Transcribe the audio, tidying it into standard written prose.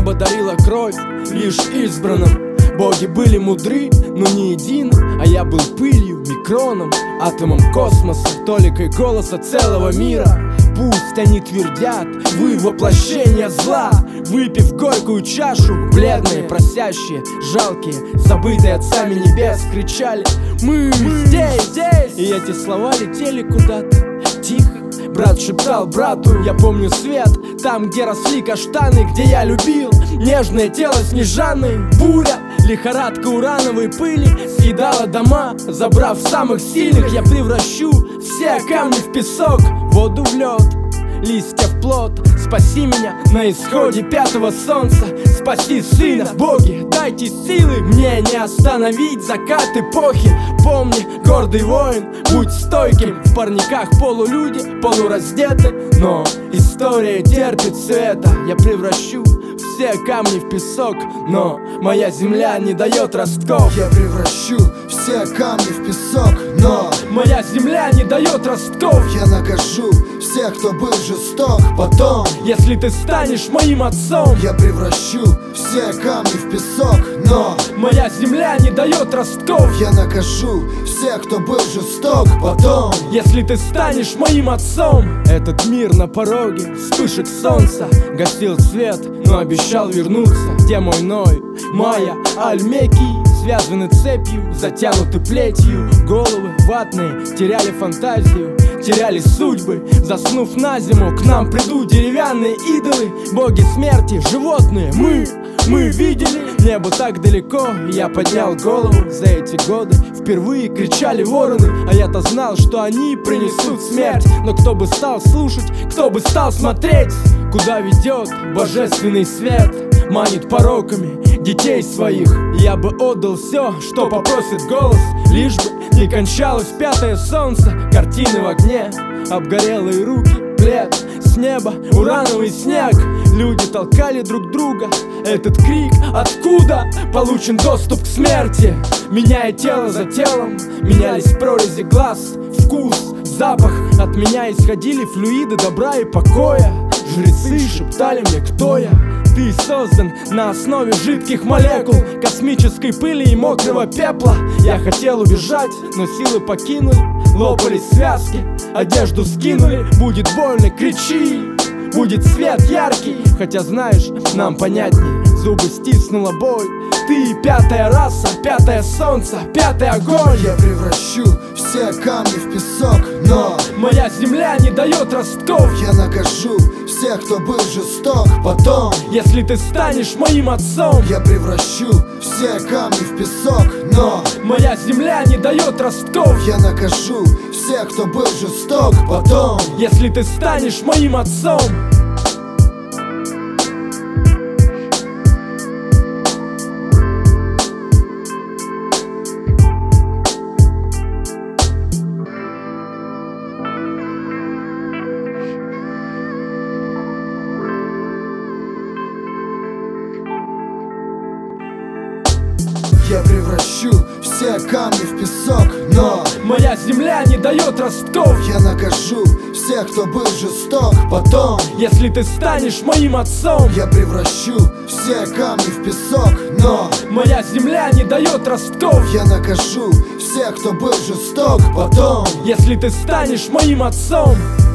Небо дарило кровь лишь избранным. Боги были мудры, но не едины. А я был пылью, микроном, атомом космоса, толикой голоса целого мира. Пусть они твердят, вы воплощение зла, выпив горькую чашу, бледные, просящие, жалкие, забытые отцами небес, кричали: мы здесь! И эти слова летели куда-то тихо. Брат шептал брату: я помню свет, там, где росли каштаны, где я любил нежное тело Снежаны. Буря, лихорадка урановой пыли съедала дома, забрав самых сильных. Я превращу все камни в песок, воду в лед, листья в плод. Спаси меня на исходе пятого солнца, спаси сына. Боги, дайте силы, мне не остановить закат эпохи. Помни, гордый воин, будь стойким. В парниках полулюди, полураздеты, но история терпит все это. Я превращу все камни в песок, но моя земля не дает ростков. Я превращу все камни в песок, но моя земля не дает ростков. Я накажу всех, кто был жесток. Потом, если ты станешь моим отцом, я превращу все камни в песок, но моя земля не дает ростков. Я накажу всех, кто был жесток. Потом, если ты станешь моим отцом. Этот мир на пороге вспышек солнца гасил свет, но обещал вернуться. Где мой Ной, Майя, Альмекий связаны цепью, затянуты плетью. Головы ватные теряли фантазию, теряли судьбы. Заснув на зиму, к нам придут деревянные идолы. Боги смерти, животные, мы видели небо так далеко. Я поднял голову, за эти годы впервые кричали вороны. А я-то знал, что они принесут смерть. Но кто бы стал слушать, кто бы стал смотреть, куда ведет божественный свет? Манит пороками детей своих. Я бы отдал все, что попросит голос, лишь бы не кончалось пятое солнце. Картины в огне, обгорелые руки, плед с неба, урановый снег. Люди толкали друг друга. Этот крик: откуда получен доступ к смерти? Меняя тело за телом, менялись прорези глаз, вкус, запах. От меня исходили флюиды добра и покоя. Жрецы шептали мне, кто я. Ты создан на основе жидких молекул, космической пыли и мокрого пепла. Я хотел убежать, но силы покинули. Лопались связки, одежду скинули. Будет больно, кричи, будет свет яркий. Хотя знаешь, нам понятнее, зубы стиснула боль. Ты пятая раса, пятое солнце, пятый огонь. Я превращу все камни в песок, но моя земля не дает ростков. Я накажу всех, кто был жесток. Потом, если ты станешь моим отцом, я превращу все камни в песок, но моя земля не дает ростков. Я накажу всех, кто был жесток. Потом, если ты станешь моим отцом. Я превращу все камни в песок, но моя земля не дает ростков. Я накажу всех, кто был жесток. Потом, если ты станешь моим отцом, я превращу все камни в песок, но моя земля не дает ростков. Я накажу всех, кто был жесток. Потом, если ты станешь моим отцом.